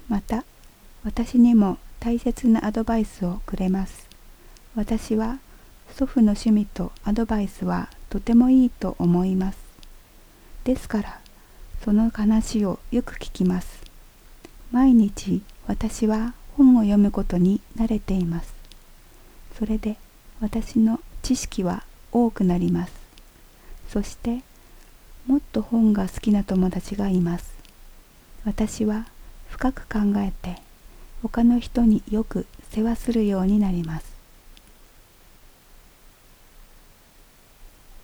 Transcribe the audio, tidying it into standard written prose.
また、私にも大切なアドバイスをくれます。私は祖父の趣味とアドバイスはとてもいいと思います。ですから、その話をよく聞きます。毎日私は本を読むことに慣れています。それで私の知識は多くなります。そして、もっと本が好きな友達がいます。私は深く考えて、他の人によく世話するようになります。